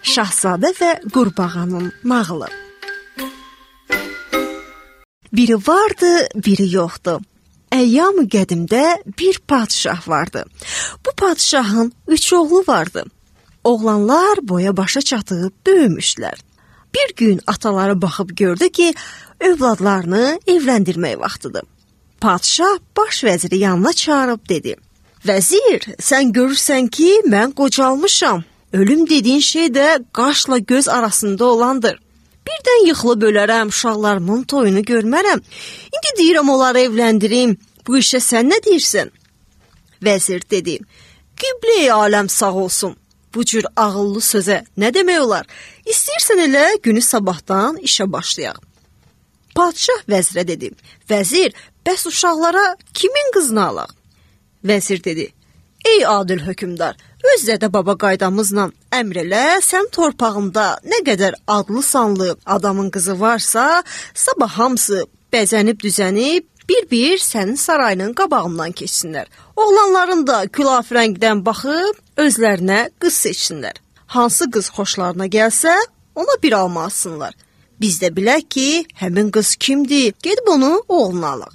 Şahzadə və Qurbağanın nağılı. Biri vardı, biri yoxdu. Əyyam-ı qədimdə bir padşah vardı. Bu padşahın 3 oğlu vardı. Oğlanlar boya başa çatıb böyümüşlər. Bir gün ataları baxıb gördü ki, övladlarını evləndirmək vaxtıdır. Padşah baş vəziri yanına çağırıb dedi: "Vəzir, sən görürsən ki, mən qocalmışam. Ölüm dediyin şey də qaşla göz arasında olandır. Birdən yıxılıb ölərəm, uşaqlarımın toyunu görmərəm. İndi deyirəm onları evləndirim. Bu işə sən nə deyirsən?" Vəzir dedi: "Qiblə-i aləm sağ olsun. Bu cür ağıllı sözə nə demək olar? İstəyirsən elə günü sabahdan işə başlayaq." Padşah vəzirə dedi: "Vəzir, bəs uşaqlara kimin qızını alaq?" Vəzir dedi: "Ey adil hökümdar, öz dədə-baba qaydamızla əmr elə, sən torpağında nə qədər adlı sanlı adamın qızı varsa, sabah hamısı bəzənib düzənib bir-bir sənin sarayının qabağından keçsinlər. Oğlanların da külaf rəngdən baxıb özlərinə qız seçsinlər. Hansı qız xoşlarına gəlsə, ona bir alma alsınlar. Biz də bilək ki, həmin qız kimdir, gedib onu oğluna alaq."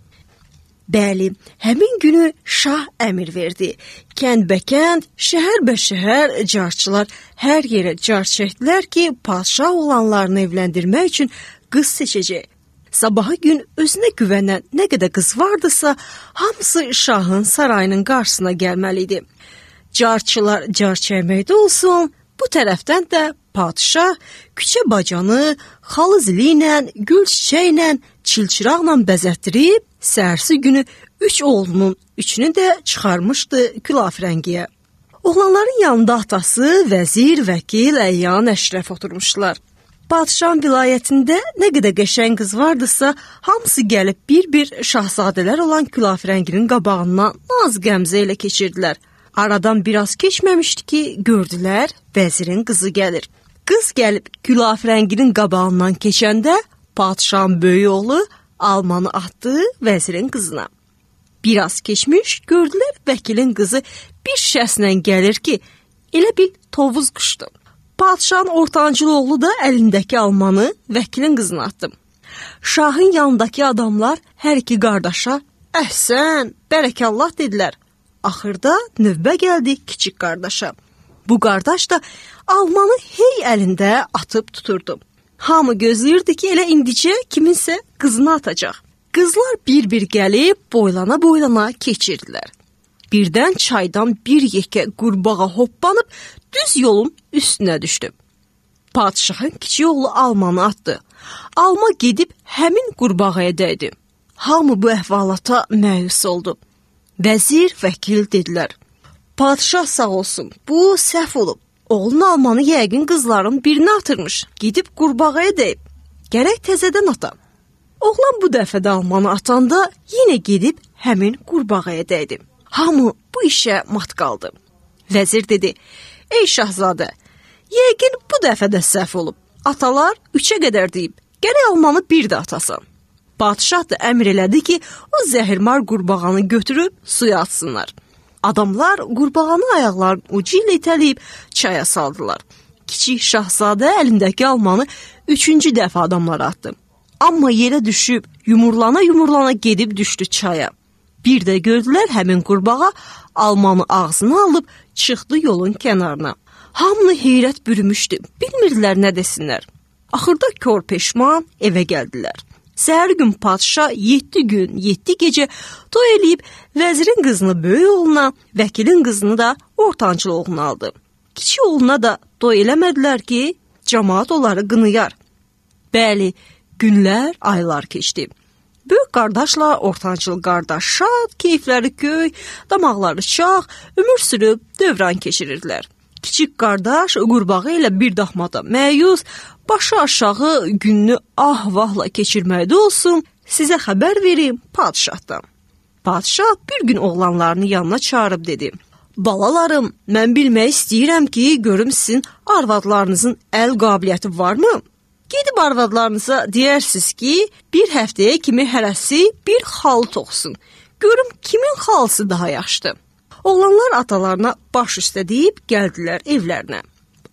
Bəli, həmin günü şah əmr verdi. Kənd-bəkənd, şəhər-bəşəhər carçılar hər yerə car çəkdilər ki, padşah oğlanlarını evləndirmək üçün qız seçəcək. Sabahı gün özünə güvənən nə qədər qız vardısa, hamısı şahın sarayının qarşısına gəlməli idi. Carçılar car çəkməkdə olsun, bu tərəfdən də padşah küçə bacanı xalı zili ilə, gül çiçəyi ilə, çilçıraqla bəzətdirib, səhərsi günü 3 oğlunun 3-ünü də çıxarmışdı külafrəngiyə. Oğlanların yanında atası, vəzir, vəkil, əyyan, əşrəf oturmuşlar. Padşahın vilayətində nə qədər qəşəng qız vardısa, hamısı gəlib bir-bir şahzadələr olan külafrənginin qabağından naz qəmzə ilə keçirdilər. Aradan biraz keçməmişdi ki, gördülər, vəzirin qızı gəlir. Qız gəlib külafrənginin qabağından keçəndə, padşahın böyük oğlu almanı atdı vəzirin qızına. Biraz keçmiş, gördülər vəkilin qızı bir şəslə gəlir ki, elə bil tovuz quşdu. Padşahın ortancıl oğlu da əlindəki almanı vəkilin qızına atdı. Şahın yanındakı adamlar hər iki qardaşa "Əhsən, bərəkallah" dedilər. Axırda növbə gəldi kiçik qardaşa. Bu qardaş da almanı hey əlində atıb tuturdu. Hamı gözləyirdi ki, elə indicə kiminsə qızını atacaq. Qızlar bir-bir gəlib boylana-boylana keçirdilər. Birdən çaydan bir yekə qurbağa hoppanıb düz yolun üstünə düşdü. Padşahın kiçik oğlu almanı atdı. Alma gedib həmin qurbağaya dəydi. Hamı bu əhvalata məyus oldu. Vəzir, vəkil dedilər: "Padşah sağ olsun, bu səhv olub. Oğlun almanı yəqin qızların birini atırmış. Gedib qurbağaya dəyib. Gərək təzədən ata." Oğlan bu dəfə də almanı atanda yenə gedib həmin qurbağaya dəydi. Hamı bu işə mat qaldı. Vəzir dedi: "Ey şahzadə, yəqin bu dəfə də səhv olub. Atalar 3-ə qədər deyib, gərək almanı bir də atasan." Padşah da əmr elədi ki, o zəhirmar qurbağanı götürüb suya atsınlar. Adamlar qurbağanı ayaqlarının ucu ilə itələyib çaya saldılar. Kiçik şahzadə əlindəki almanı 3-cü dəfə adamlara atdı. Amma yerə düşüb, yumurlana-yumurlana gedib düşdü çaya. Bir də gördülər həmin qurbağa almanı ağzına alıb çıxdı yolun kənarına. Hamını heyrət bürümüşdü, bilmirdilər nə desinlər. Axırda kor peşman evə gəldilər. Səhər gün padşah 7 gün, 7 gecə toy eləyib vəzirin qızını böyük oğluna, vəkilin qızını da ortancıl oğluna aldı. Kiçik oğluna da toy eləmədilər ki, cəmaat onları qınıyar. Bəli, günlər, aylar keçdi. Böyük qardaşla ortancıl qardaş şad, keyfləri köy, damaqları çağ, ömür sürüb dövran keçirirdilər. Kiçik qardaş qurbağı ilə bir daxmada məyus, başı aşağı gününü ah-vahla keçirməkdə olsun, sizə xəbər verim padşahdan. Padşah bir gün oğlanlarını yanına çağırıb dedi: "Balalarım, mən bilmək istəyirəm ki, görüm sizin arvadlarınızın əl qabiliyyəti varmı? Gedib arvadlarınıza deyərsiniz ki, bir həftəyə kimi hərəsi bir xalı toxusun. Görüm kimin xalısı daha yaxşıdır." Oğlanlar atalarına baş üstə deyib gəldilər evlərinə.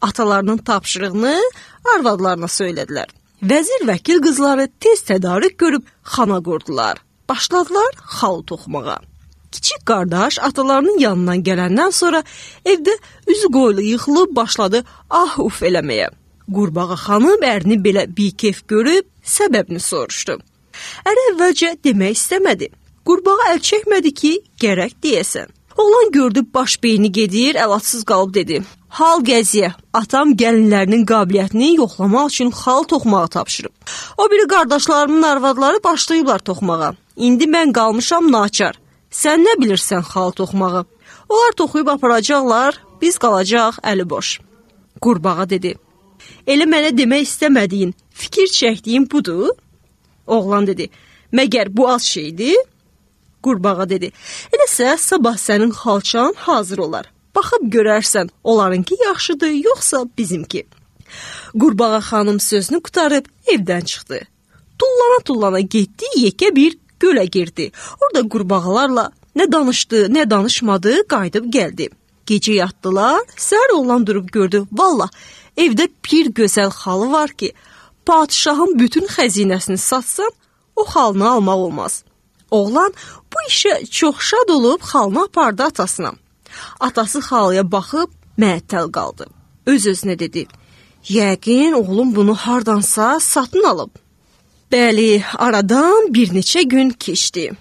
atalarının tapşırığını arvadlarına söylədilər. Vəzir vəkil qızları tez tədarük görüb xana qurdular. Başladılar xal toxumağa. Kiçik qardaş atalarının yanından gələndən sonra evdə üzü qoylu yıxılıb başladı uf eləməyə. Qurbağa xanım ərini belə bikef görüb səbəbini soruşdu. Əri əvvəlcə demək istəmədi. Qurbağa əl çəkmədi ki, gərək deyəsən. Oğlan gördü baş beyni gedir, əlatsız qalıb dedi. Hal gəziyə, atam gəlinlərinin qabiliyyətini yoxlamaq üçün xal toxumağı tapşırıb. O biri qardaşlarımın arvadları başlayıblar toxumağa. İndi mən qalmışam naçar. Sən nə bilirsən xal toxumağı? Onlar toxuyub aparacaqlar, biz qalacaq əli boş. Qurbağa dedi. Elə mənə demək istəmədiyin, fikir çəkdiyin budur? Oğlan dedi. Məgər bu az şeydir? Qurbağa dedi. Eləsə sabah sənin xalçan hazır olar. Baxıb görərsən, onlarınki yaxşıdır, yoxsa bizimki. Qurbağa xanım sözünü qutarıb evdən çıxdı. Tullana getdi, yekə bir gölə girdi. Orada qurbağalarla nə danışdı, nə danışmadı, qayıdıb gəldi. Gecə yatdılar, səhər oğlan durub gördü. Vallah, evdə bir gözəl xalı var ki, padişahın bütün xəzinəsini satsan, o xalını almaq olmaz. Oğlan bu işə çox şad olub xalını apardı atasına. Atası xalıya baxıb məəttəl qaldı. Öz-özünə dedi, yəqin oğlum bunu hardansa satın alıb. Bəli, aradan bir neçə gün keçdi.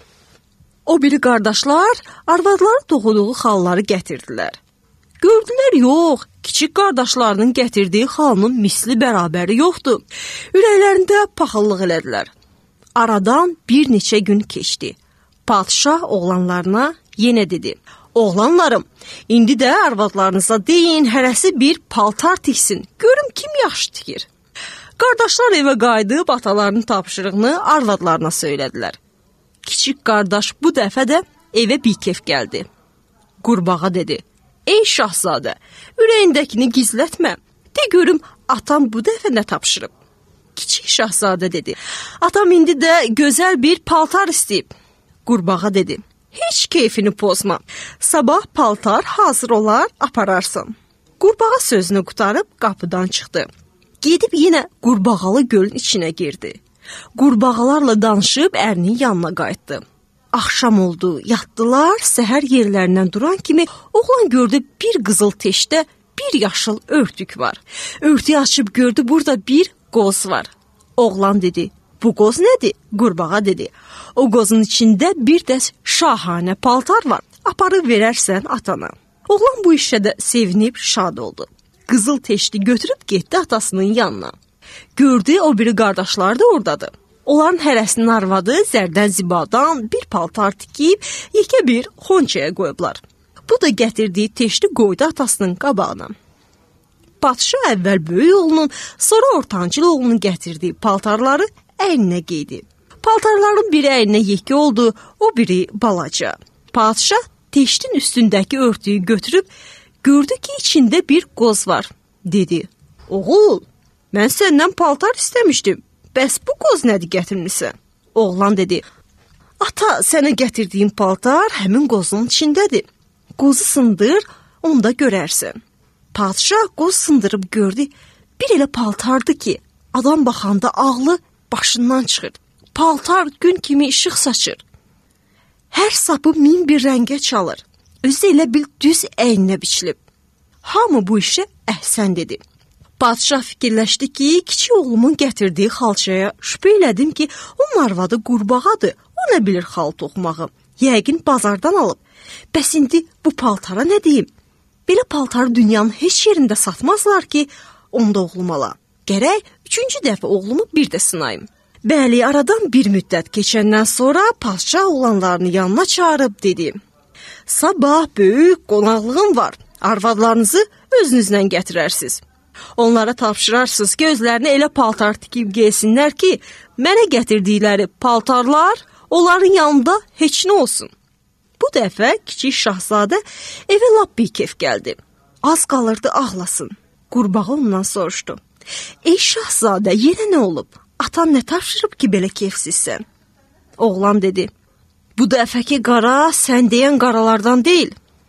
O biri qardaşlar arvadları toxuduğu xalları gətirdilər. Gördülər, yox, kiçik qardaşlarının gətirdiyi xalının misli bərabəri yoxdur. Ürəklərində paxıllıq elədilər. Aradan bir neçə gün keçdi. Padişah oğlanlarına yenə dedi. Oğlanlarım, indi də arvadlarınıza deyin, hərəsi bir paltar tiksin. Görüm kim yaxşı tikir. Qardaşlar evə qayıdıb atalarının tapşırığını arvadlarına söylədilər. Kiçik qardaş bu dəfə də evə bikef gəldi. Qurbağa dedi. Ey şahzadə, ürəyindəkini gizlətmə. De görüm, atam bu dəfə nə tapşırıb? Kiçik şahzadə dedi. Atam indi də gözəl bir paltar istəyib. Qurbağa dedi. Heç keyfini pozma. Sabah paltar hazır olar, apararsan. Qurbağa sözünü qutarıb qapıdan çıxdı. Gedib yenə qurbağalı gölün içinə girdi. Qurbağalarla danışıb ərinin yanına qayıtdı. Axşam oldu, yatdılar, səhər yerlərindən duran kimi oğlan gördü bir qızıl teşdə bir yaşıl örtük var. Örtüyü açıb gördü burada bir qoz var. Oğlan dedi, bu qoz nədir? Qurbağa dedi, o qozun içində bir dəst şahanə paltar var, aparıb verərsən atana. Oğlan bu işə də sevinib şad oldu. Qızıl teşdi götürüb getdi atasının yanına. Gördü o biri qardaşlar da oradadır. Onların hərəsinin arvadı zərdən zibadan bir paltar tikib yekə bir xonçaya qoyublar. Bu da gətirdiyi teşdi qoydu atasının qabağına. Padişah əvvəl böyük oğlunun, sonra ortancıl oğlunun gətirdiyi paltarları əyninə geydi. Paltarların biri əyninə yekə oldu, o biri balaca. Padişah teşdin üstündəki örtüyü götürüb gördü ki, içində bir qoz var. Dedi, oğul, mən səndən paltar istəmişdim. Bəs bu qoz nədir gətirmisən? Oğlan dedi, ata, sənə gətirdiyim paltar həmin qozun içindədir. Qozu sındır, onda görərsən. Padişah qoz sındırıb gördü, bir elə paltardı ki, adam baxanda ağlı başından çıxır. Paltar gün kimi işıq saçır. Hər sapı min bir rəngə çalır. Özü elə bil düz əyninə biçilib. Hamı bu işə əhsən dedi. Padişah fikirləşdi ki, kiçik oğlumun gətirdiyi xalçaya şübhə elədim ki, onun arvadı qurbağadır, o nə bilir xal toxumağı. Yəqin bazardan alıb. Bəs indi bu paltara nə deyim? Belə paltarı dünyanın heç yerində satmazlar ki, onda oğlum ala. Gərək 3-cü dəfə oğlumu bir də sınayım. Bəli, aradan bir müddət keçəndən sonra padişah oğlanlarını yanına çağırıb dedi. Sabah böyük qonaqlığım var. Arvadlarınızı özünüzlə gətirərsiniz. Onlara tapşırarsınız ki, özlərinə elə paltar tikib geysinlər ki, mənə gətirdikləri paltarlar onların yanında heç nə olsun. Bu dəfə kiçik şahzadə evə lap bikef gəldi. Az qalırdı ağlasın. Qurbağa ondan soruşdu. Ey şahzadə, yenə nə olub? Atan nə tapşırıb ki, belə kefsizsən? Oğlan dedi, bu dəfəki qara sən deyən qaralardan deyil.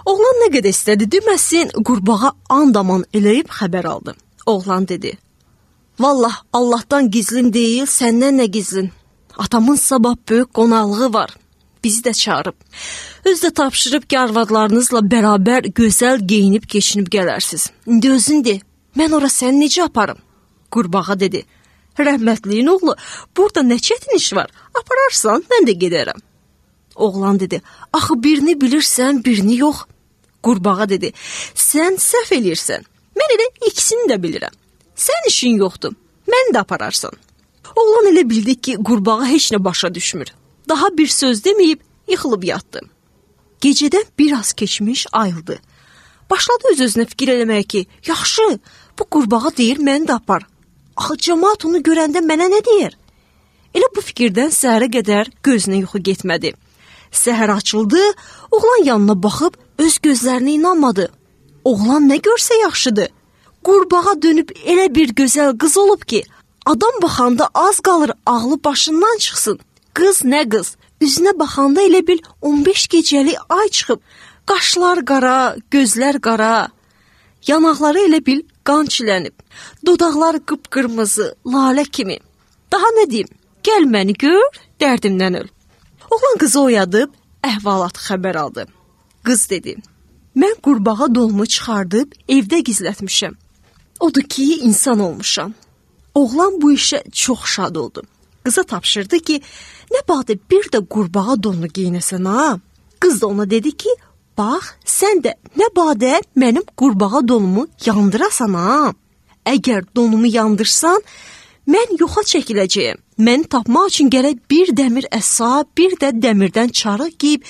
Oğlan nə qədər istədi deməsin, qurbağa andaman eləyib xəbər aldı. Oğlan dedi: "Vallah, Allahdan gizlin deyil, səndən nə gizlin? Atamın sabah böyük qonaqlığı var. Bizi də çağırıb. Özü də tapşırıb ki, arvadlarınızla bərabər gözəl geyinib keçinib gələrsiz. İndi özün de, mən ora səni necə aparım?" Qurbağa dedi: "Rəhmətliyin oğlu, burada nə çətin iş var? Apararsan, mən də gedərəm." Oğlan dedi: "Axı birini bilirsən, birini yox." Qurbağa dedi: "Sən səhv eləyirsən. Mən elə ikisini də bilirəm. Sən işin yoxdur, mən də apararsan." Oğlan elə bildi ki, qurbağa heç nə başa düşmür. Daha bir söz deməyib yıxılıb yatdı. Gecədən biraz keçmiş ayıldı. Başladı öz-özünə fikir eləməyə ki, yaxşı, bu qurbağa deyir, məni də apar. Axı cəmaət onu görəndə mənə nə deyər? Elə bu fikirdən səhərə qədər gözünə yuxu getmədi. Səhər açıldı, oğlan yanına baxıb öz gözlərinə inanmadı. Oğlan nə görsə yaxşıdır. Qurbağa dönüb elə bir gözəl qız olub ki, adam baxanda az qalır ağlı başından çıxsın. Qız nə qız, üzünə baxanda elə bil 15 gecəli ay çıxıb. Qaşlar qara, gözlər qara, yanaqları elə bil qan çilənib. Dodaqları qıpqırmızı, lalə kimi. Daha nə deyim, gəl məni gör, dərdimdən öl. Oğlan qızı oyadıb, əhvalatı xəbər aldı. Qız dedi: "Mən qurbağa dolumu çıxardıb evdə gizlətmişəm. Odur ki, insan olmuşam." Oğlan bu işə çox şad oldu. Qıza tapşırdı ki, nə badə bir də qurbağa donunu geyinəsən ha. Qız da ona dedi ki, bax, sən də nə badə mənim qurbağa donumu yandırasan ha. Əgər donumu yandırsan, mən yoxa çəkiləcəyəm. Məni tapmaq üçün gərək bir dəmir əsa, bir də dəmirdən çarıq geyib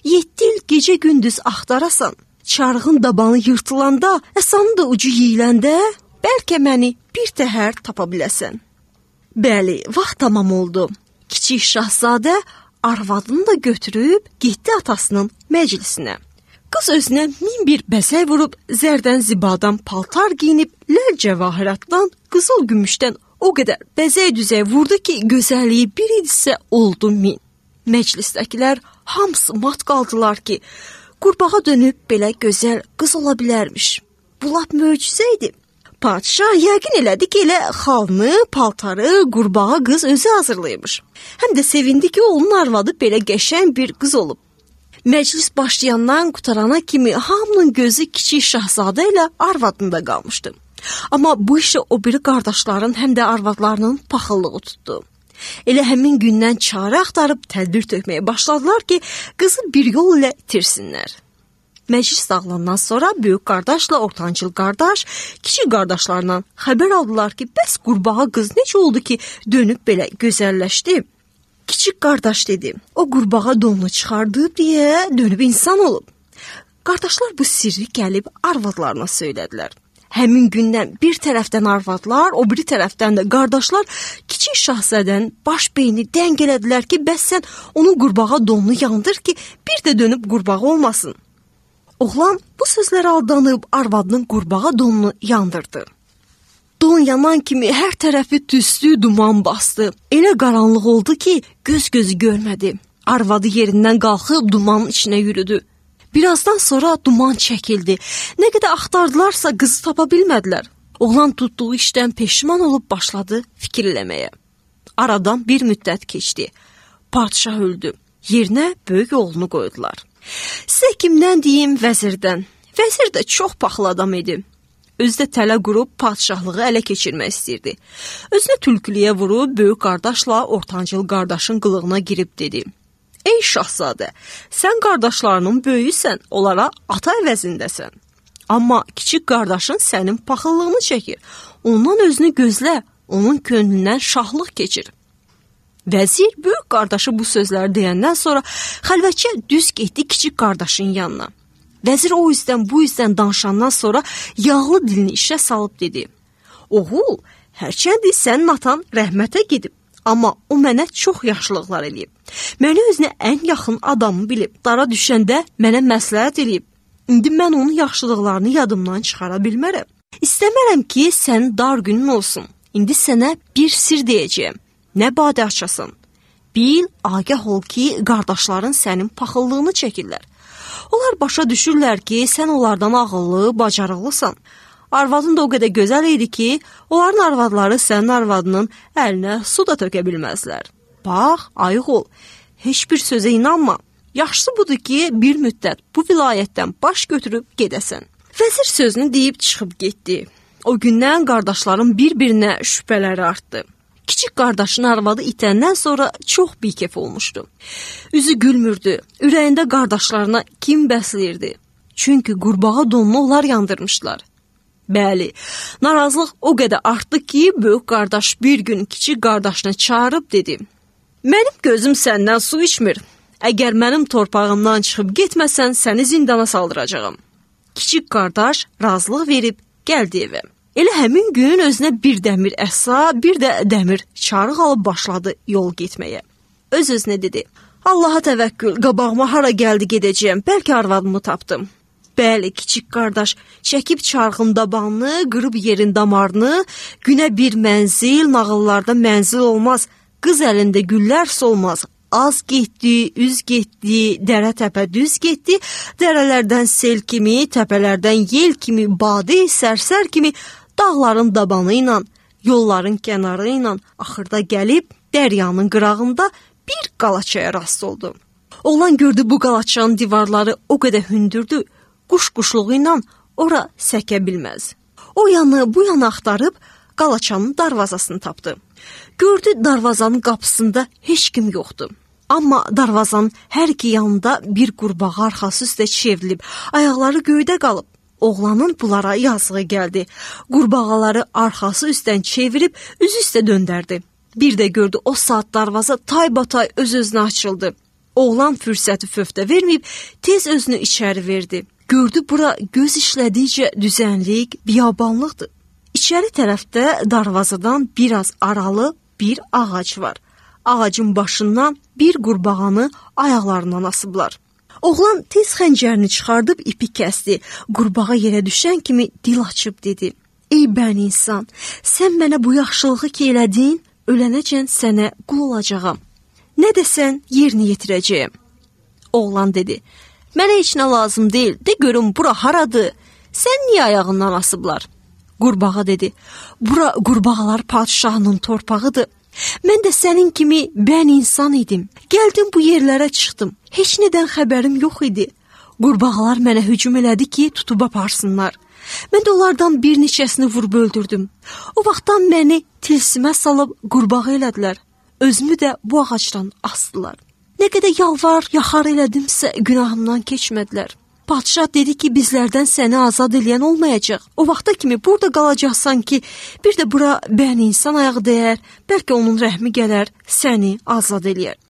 7 il gecə gündüz axtarasan. Çarığın dabanı yırtılanda, əsanın da ucu yeyiləndə, bəlkə məni bir təhər tapa biləsən. Bəli, vaxt tamam oldu. Kiçik şahzadə arvadını da götürüb getdi atasının məclisinə. Qız özünə 1001 bəzək vurub, zərdən zibadan paltar giyinib, ləl cəvahiratdan, qızıl gümüşdən o qədər bəzək düzək vurdu ki, gözəlliyi bir idisə oldu 1000. Məclisdəkilər hamısı mat qaldılar ki, qurbağa dönüb belə gözəl qız ola bilərmiş. Bu lap möcüzə idi. Padşah yəqin elədi ki, elə xalını, paltarı qurbağa qız özü hazırlaymış. Həm də sevindi ki, onun arvadı belə qəşəng bir qız olub. Məclis başlayandan qutarana kimi hamının gözü kiçik şahzadə ilə arvadında qalmışdı. Amma bu işə o biri qardaşların həm də arvadlarının paxıllığı tutdu. Elə həmin gündən çarə axtarıb tədbir tökməyə başladılar ki, qızı bir yol ilə itirsinlər. Məclis dağılandan sonra böyük qardaşla ortancıl qardaş kiçik qardaşlarla xəbər aldılar ki, bəs qurbağa qız necə oldu ki, dönüb belə gözəlləşdi? Kiçik qardaş dedi, o qurbağa donunu çıxardıb deyə dönüb insan olub. Qardaşlar bu sirri gəlib arvadlarına söylədilər. Həmin gündən bir tərəfdən arvadlar, o biri tərəfdən də qardaşlar kiçik şahzadənin baş beyni dəng elədilər ki, bəs sən onun qurbağa donunu yandır ki, bir də dönüb qurbağa olmasın. Oğlan bu sözlərə aldanıb arvadının qurbağa donunu yandırdı. Don yanan kimi hər tərəfi tüstü, duman bastı. Elə qaranlıq oldu ki, göz-gözü görmədi. Arvadı yerindən qalxıb dumanın içinə yürüdü. Birazdan sonra duman çəkildi. Nə qədər axtardılarsa qızı tapa bilmədilər. Oğlan tutduğu işdən peşman olub başladı fikir eləməyə. Aradan bir müddət keçdi. Padşah öldü. Yerinə böyük oğlunu qoydular. Sizə kimdən deyim, vəzirdən. Vəzir də çox paxıl adam idi. Özü də tələ qurub padşahlığı ələ keçirmək istəyirdi. Özünə tülkülüyə vurub böyük qardaşla ortancıl qardaşın qılığına girib dedi: "Ey şahzadə, sən qardaşlarının böyüyüsən, onlara ata əvəzindəsən. Amma kiçik qardaşın sənin paxıllığını çəkir. Ondan özünü gözlə, onun könlündən şahlıq keçir." Vəzir böyük qardaşı bu sözləri deyəndən sonra xəlvətcə düz getdi kiçik qardaşın yanına. Vəzir o üzdən bu üzdən danışandan sonra yağlı dilini işə salıb dedi: "Oğul, hərçəndi sənin atan rəhmətə gedib, amma o mənə çox yaxşılıqlar eləyib. Məni özünə ən yaxın adamı bilib, dara düşəndə mənə məsləhət eləyib. İndi mən onun yaxşılıqlarını yadımdan çıxara bilmərəm. İstəmərəm ki, sənin dar günün olsun. İndi sənə bir sir deyəcəyəm. Nə badə açasan. Bil, agah ol ki, qardaşların sənin paxıllığını çəkirlər. Onlar başa düşürlər ki, sən onlardan ağıllı, bacarıqlısan. Arvadın da o qədər gözəl idi ki, onların arvadları sənin arvadının əlinə su da tökə bilməzlər. Bax, ayıq ol, heç bir sözə inanma. Yaxşısı budur ki, bir müddət bu vilayətdən baş götürüb gedəsən. Vəzir sözünü deyib çıxıb getdi. O gündən qardaşların bir-birinə şübhələri artdı. Kiçik qardaşın arvadı itəndən sonra çox bikef olmuşdu. Üzü gülmürdü, ürəyində qardaşlarına kim bəsləyirdi. Çünki qurbağa donunu onlar yandırmışlar. Bəli, narazılıq o qədər artdı ki, böyük qardaş bir gün kiçik qardaşını çağırıb dedi: "Mənim gözüm səndən su içmir. Əgər mənim torpağımdan çıxıb getməsən, səni zindana saldıracağam." Kiçik qardaş razılıq verib gəldi evə. Elə həmin gün özünə bir dəmir əsa, bir də dəmir çarıq alıb başladı yol getməyə. Öz-özünə dedi: "Allaha təvəkkül, qabağıma hara gəldi gedəcəyəm, bəlkə arvadımı tapdım." Bəli, kiçik qardaş çəkib çarxın dabanını, qırıb yerin damarını, günə bir mənzil, nağıllarda mənzil olmaz, qız əlində güllər solmaz. Az getdi, üz getdi, dərə təpə düz getdi, dərələrdən sel kimi, təpələrdən yel kimi, badə, sərsər kimi, dağların dabanı ilə, yolların kənarı ilə axırda gəlib dəryanın qırağında bir qalaçaya rast oldu. Oğlan gördü bu qalaçanın divarları o qədər hündürdü, quş-quşluğu ilə ora səkə bilməz. O yanı, bu yana axtarıb qalaçanın darvazasını tapdı. Gördü darvazanın qapısında heç kim yoxdur. Amma darvazanın hər iki yanında bir qurbağa arxası üstə çevrilib, ayaqları göydə qalıb. Oğlanın bunlara yazığı gəldi. Qurbağaları arxası üstdən çevirib üzü üstə döndərdi. Bir də gördü o saat darvaza taybatay öz-özünə açıldı. Oğlan fürsəti fövtə verməyib tez özünü içəri verdi. Gördü bura göz işlədikcə düzənlik, biyabanlıqdır. İçəri tərəfdə darvazadan biraz aralı bir ağac var. Ağacın başından bir qurbağanı ayaqlarından asıblar. Oğlan tez xəncərini çıxardıb ipi kəsdi. Qurbağa yerə düşən kimi dil açıb dedi: "Ey bən insan, sən mənə bu yaxşılığı ki elədin, ölənəcən sənə qul olacağam. Nə desən yerinə yetirəcəyəm." Oğlan dedi: "Mənə heç nə lazım deyil, de görüm bura haradır? Sən niyə ayağından asıblar?" Qurbağa dedi: "Bura qurbağalar padşahının torpağıdır. Mən də sənin kimi bən insan idim. Gəldim bu yerlərə çıxdım. Heç nədən xəbərim yox idi. Qurbağalar mənə hücum elədi ki, tutub aparsınlar. Mən də onlardan bir neçəsini vurub öldürdüm. O vaxtdan məni tilsimə salıb qurbağa elədilər. Özümü də bu ağacdan asdılar. Nə qədər yalvar, yaxar elədimsə günahımdan keçmədilər. Padşah dedi ki, bizlərdən səni azad eləyən olmayacaq. O vaxta kimi burada qalacaqsan ki, bir də bura bən insan ayağı dəyər, bəlkə onun rəhmi gələr, səni azad eləyər."